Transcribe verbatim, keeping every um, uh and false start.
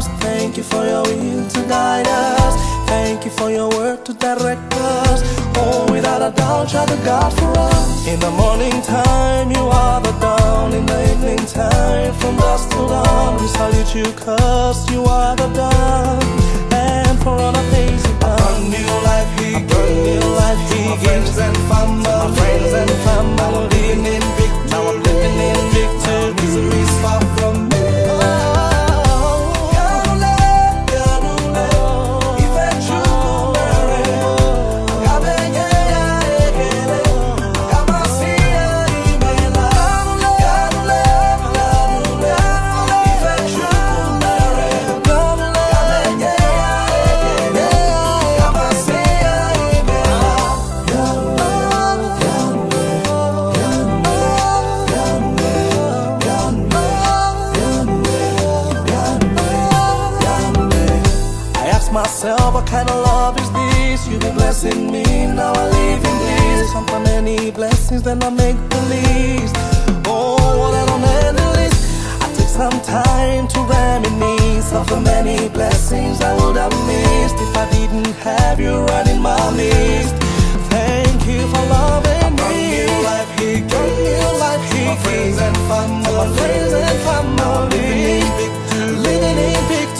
us. Thank you for your will to guide us. Thank you for your word to direct us. Oh, without a doubt, you're the God for us. In the morning time, you are the dawn. In the evening time, from dusk till dawn, we salute you, cause you are the dawn. And for all the things you've done, a new life He gives, new life He gives. Friends and family, friends and family, living in victory. Now I'm living in victory. Misery's far from me. Myself, what kind of love is this? You be blessing me, now I live in this. Some for many blessings, then I make the least. Oh, what I don't handle it. I took some time to reminisce of the many blessings I would have missed if I didn't have you right in my midst. Thank you for loving me. A new life He gave, a new life He gave. Friends and family, friends and family, living in victory.